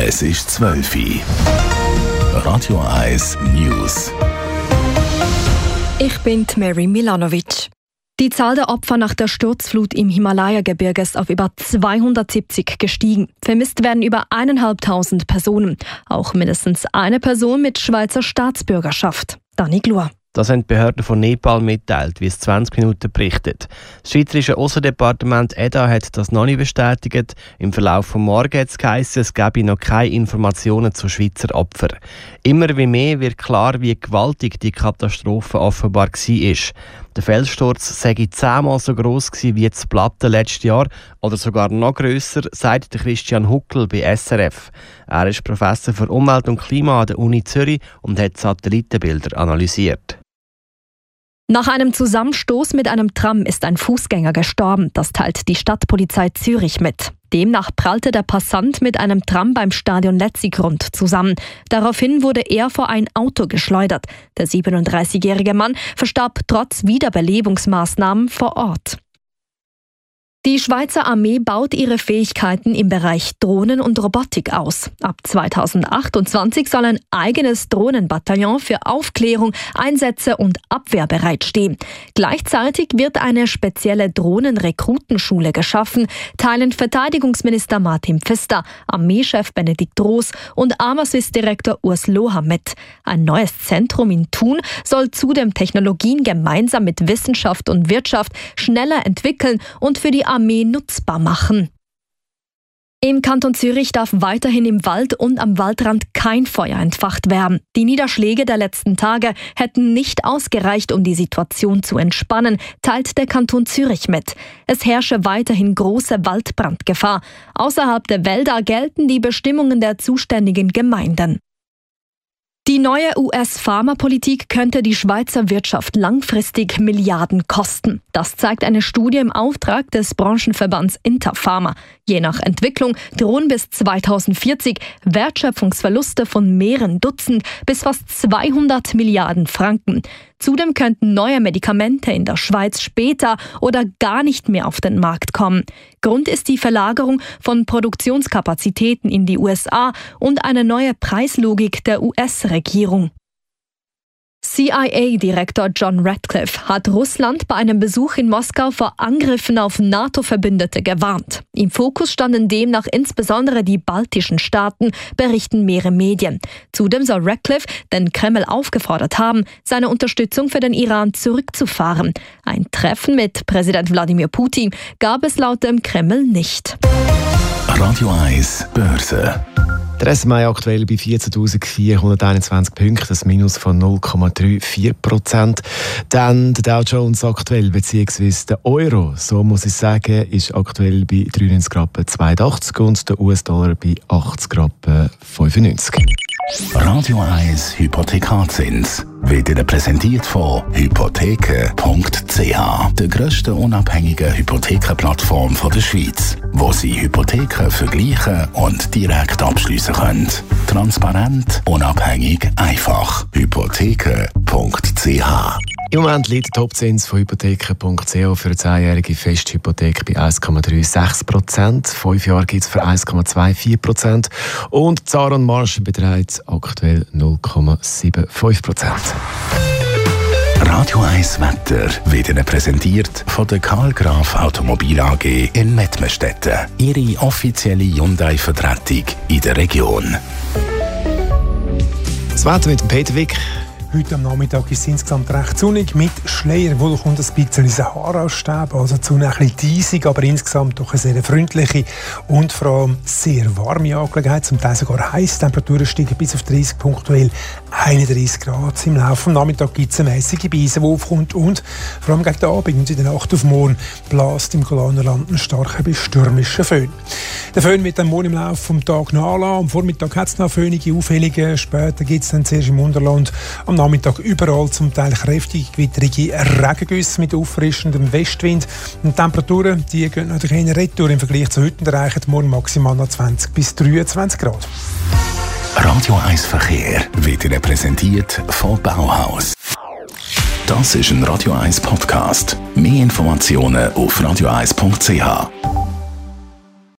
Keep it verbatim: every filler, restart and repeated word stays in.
Es ist zwölf Uhr. Radio eins News. Ich bin Mary Milanovic. Die Zahl der Opfer nach der Sturzflut im Himalaya-Gebirge ist auf über zweihundertsiebzig gestiegen. Vermisst werden über eineinhalbtausend Personen. Auch mindestens eine Person mit Schweizer Staatsbürgerschaft. Dani Glur. Das haben die Behörden von Nepal mitteilt, wie es zwanzig Minuten berichtet. Das Schweizerische Aussendepartement E D A hat das noch nicht bestätigt. Im Verlauf des Morgens hat es geheißen, es gebe noch keine Informationen zu Schweizer Opfern. Immer wie mehr wird klar, wie gewaltig die Katastrophe offenbar war. Der Felssturz sei zehnmal so gross gewesen wie das Platte letztes Jahr oder sogar noch grösser, sagt Christian Huckel bei S R F. Er ist Professor für Umwelt und Klima an der Uni Zürich und hat Satellitenbilder analysiert. Nach einem Zusammenstoß mit einem Tram ist ein Fußgänger gestorben. Das teilt die Stadtpolizei Zürich mit. Demnach prallte der Passant mit einem Tram beim Stadion Letzigrund zusammen. Daraufhin wurde er vor ein Auto geschleudert. Der siebenunddreißigjährige Mann verstarb trotz Wiederbelebungsmaßnahmen vor Ort. Die Schweizer Armee baut ihre Fähigkeiten im Bereich Drohnen und Robotik aus. Ab zweitausendachtundzwanzig soll ein eigenes Drohnenbataillon für Aufklärung, Einsätze und Abwehr bereitstehen. Gleichzeitig wird eine spezielle Drohnenrekrutenschule geschaffen, teilen Verteidigungsminister Martin Pfister, Armeechef Benedikt Roos und Armasys-Direktor Urs Loher mit. Ein neues Zentrum in Thun soll zudem Technologien gemeinsam mit Wissenschaft und Wirtschaft schneller entwickeln und für die Armee nutzbar machen. Im Kanton Zürich darf weiterhin im Wald und am Waldrand kein Feuer entfacht werden. Die Niederschläge der letzten Tage hätten nicht ausgereicht, um die Situation zu entspannen, teilt der Kanton Zürich mit. Es herrsche weiterhin große Waldbrandgefahr. Außerhalb der Wälder gelten die Bestimmungen der zuständigen Gemeinden. Die neue U S-Pharmapolitik könnte die Schweizer Wirtschaft langfristig Milliarden kosten. Das zeigt eine Studie im Auftrag des Branchenverbands Interpharma. Je nach Entwicklung drohen bis zweitausendvierzig Wertschöpfungsverluste von mehreren Dutzend bis fast zweihundert Milliarden Franken. Zudem könnten neue Medikamente in der Schweiz später oder gar nicht mehr auf den Markt kommen. Grund ist die Verlagerung von Produktionskapazitäten in die U S A und eine neue Preislogik der U S-Regierung. C I A-Direktor John Ratcliffe hat Russland bei einem Besuch in Moskau vor Angriffen auf NATO-Verbündete gewarnt. Im Fokus standen demnach insbesondere die baltischen Staaten, berichten mehrere Medien. Zudem soll Ratcliffe den Kreml aufgefordert haben, seine Unterstützung für den Iran zurückzufahren. Ein Treffen mit Präsident Wladimir Putin gab es laut dem Kreml nicht. Radio eins Börse. Der S M I aktuell bei vierzehntausendvierhunderteinundzwanzig Punkten, das Minus von null Komma vierunddreißig Prozent. Dann der Dow Jones aktuell, beziehungsweise der Euro, so muss ich sagen, ist aktuell bei dreiundneunzig Rappen zweiundachtzig und der U S-Dollar bei achtzig Rappen fünfundneunzig. Radio eins Hypothekarzins wird Ihnen präsentiert von hypotheken punkt c h, der grössten unabhängigen Hypothekenplattform der Schweiz, wo Sie Hypotheken vergleichen und direkt abschliessen können. Transparent, unabhängig, einfach. hypotheken punkt c h. Im Moment liegt der Topzins von hypotheken punkt c h für eine zehnjährige Festhypothek bei eins Komma sechsunddreißig Prozent. Fünf Jahre gibt es für eins Komma vierundzwanzig Prozent. Und die Zahlenmarge beträgt aktuell null Komma fünfundsiebzig Prozent. Radio eins Wetter wird Ihnen präsentiert von der Karl Graf Automobil A G in Mettmerstetten. Ihre offizielle Hyundai-Vertretung in der Region. Das Wetter mit dem Peter Wick. Heute am Nachmittag ist es insgesamt recht sonnig, mit Schleierwolken kommt ein bisschen Sahara-Stäbe, also zu ein bisschen diesig, aber insgesamt doch eine sehr freundliche und vor allem sehr warme Angelegenheit, zum Teil sogar heiß. Temperaturen steigen bis auf dreißig, punktuell einunddreißig Grad. Im Laufe des Nachmittags gibt es eine mäßige Beise, die aufkommt und vor allem gegen den Abend und in der Nacht auf morgen bläst im Golanerland ein starker bis stürmischer Föhn. Der Föhn wird dann morgen im Laufe des Tages nachlassen. Am Vormittag hat es noch föhnige Aufhellungen, später gibt es dann zuerst im Unterland am Nachmittag überall zum Teil kräftige, gewitterige Regengüsse mit auffrischendem Westwind. Und die Temperaturen die gehen natürlich eher retour im Vergleich zu heute und erreichen morgen maximal noch zwanzig bis dreiundzwanzig Grad. Radio eins Verkehr wird Ihnen präsentiert von Bauhaus. Das ist ein Radio eins Podcast. Mehr Informationen auf radio eins punkt c h.